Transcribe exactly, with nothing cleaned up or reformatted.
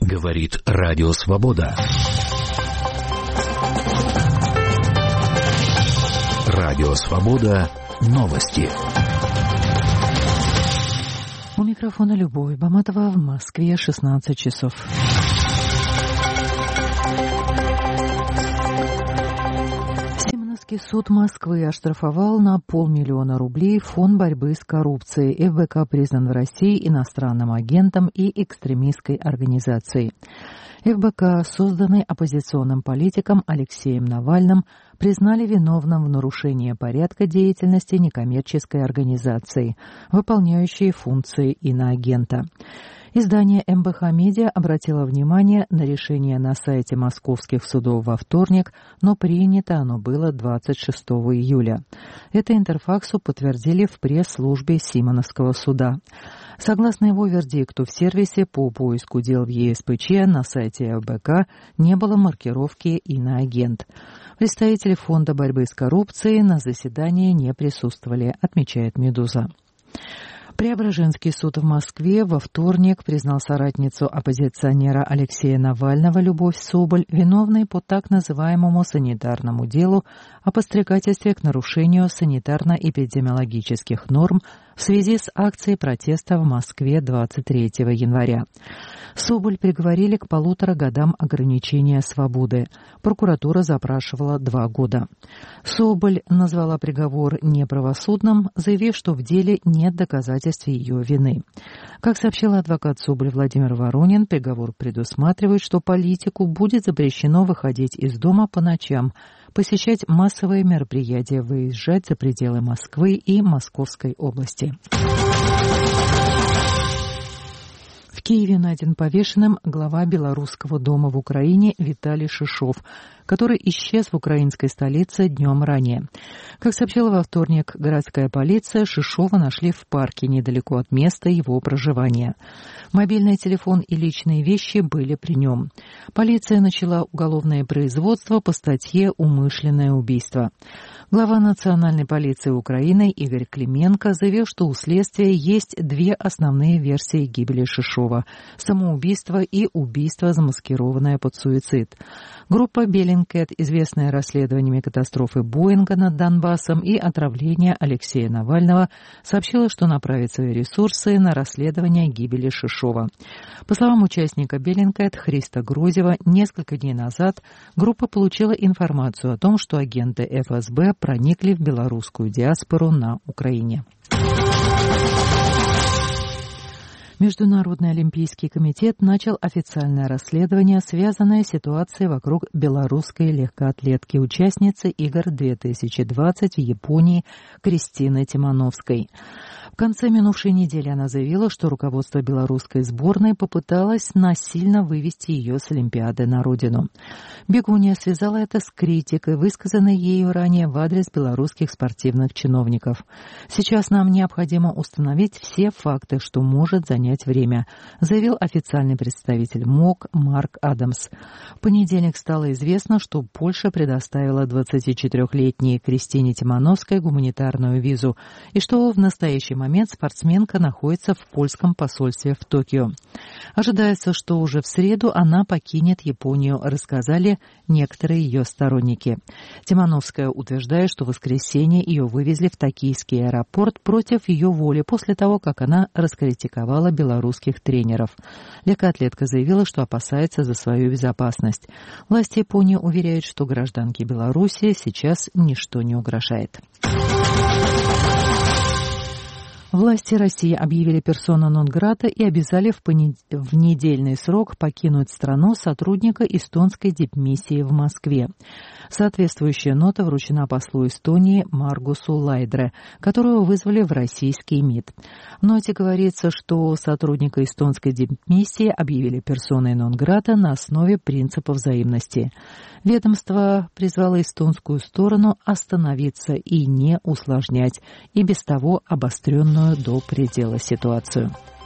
Говорит Радио Свобода. Радио Свобода. Новости. У микрофона Любовь Баматова, в Москве шестнадцать часов. Симоновский суд Москвы оштрафовал на полмиллиона рублей Фонд борьбы с коррупцией. эф бэ ка признан в России иностранным агентом и экстремистской организацией. эф бэ ка, созданный оппозиционным политиком Алексеем Навальным, признали виновным в нарушении порядка деятельности некоммерческой организации, выполняющей функции иноагента. Издание эм бэ ха Медиа обратило внимание на решение на сайте московских судов во вторник, но принято оно было двадцать шестого июля. Это Интерфаксу подтвердили в пресс-службе Симоновского суда. Согласно его вердикту, в сервисе по поиску дел в е эс пэ че на сайте эф бэ ка не было маркировки «Иноагент». Представители Фонда борьбы с коррупцией на заседании не присутствовали, отмечает «Медуза». Преображенский суд в Москве во вторник признал соратницу оппозиционера Алексея Навального Любовь Соболь виновной по так называемому санитарному делу о подстрекательстве к нарушению санитарно-эпидемиологических норм в связи с акцией протеста в Москве двадцать третьего января. Соболь приговорили к полутора годам ограничения свободы. Прокуратура запрашивала два года. Соболь назвала приговор неправосудным, заявив, что в деле нет доказательств ее вины. Как сообщил адвокат Соболь Владимир Воронин, приговор предусматривает, что политику будет запрещено выходить из дома по ночам, посещать массовые мероприятия, выезжать за пределы Москвы и Московской области. В Киеве найден повешенным глава Белорусского дома в Украине Виталий Шишов, который исчез в украинской столице днем ранее. Как сообщила во вторник городская полиция, Шишова нашли в парке недалеко от места его проживания. Мобильный телефон и личные вещи были при нем. Полиция начала уголовное производство по статье «Умышленное убийство». Глава национальной полиции Украины Игорь Клименко заявил, что у следствия есть две основные версии гибели Шишова – самоубийство и убийство, замаскированное под суицид. Группа Bellingcat, известная расследованиями катастрофы Боинга над Донбассом и отравления Алексея Навального, сообщила, что направит свои ресурсы на расследование гибели Шишова. По словам участника Bellingcat Христа Грозева, несколько дней назад группа получила информацию о том, что агенты эф эс бэ проникли в белорусскую диаспору на Украине. Международный олимпийский комитет начал официальное расследование, связанное с ситуацией вокруг белорусской легкоатлетки, участницы игр две тысячи двадцать в Японии Кристины Тимановской. В конце минувшей недели она заявила, что руководство белорусской сборной попыталось насильно вывести ее с Олимпиады на родину. Бегунья связала это с критикой, высказанной ею ранее в адрес белорусских спортивных чиновников. «Сейчас нам необходимо установить все факты, что может занять время», заявил официальный представитель МОК Марк Адамс. В понедельник стало известно, что Польша предоставила двадцатичетырёхлетней Кристине Тимановской гуманитарную визу и что в настоящий момент спортсменка находится в польском посольстве в Токио. Ожидается, что уже в среду она покинет Японию, рассказали некоторые ее сторонники. Тимановская утверждает, что в воскресенье ее вывезли в токийский аэропорт против ее воли после того, как она раскритиковала белорусских тренеров. Легкоатлетка заявила, что опасается за свою безопасность. Власти Японии уверяют, что гражданке Беларуси сейчас ничто не угрожает. Власти России объявили персона нон-грата и обязали в, понед... в недельный срок покинуть страну сотрудника эстонской дипмиссии в Москве. Соответствующая нота вручена послу Эстонии Маргусу Лайдре, которого вызвали в российский МИД. В ноте говорится, что сотрудника эстонской дипмиссии объявили персоной нон-грата на основе принципа взаимности. Ведомство призвало эстонскую сторону остановиться и не усложнять и без того обостренную до предела ситуацию.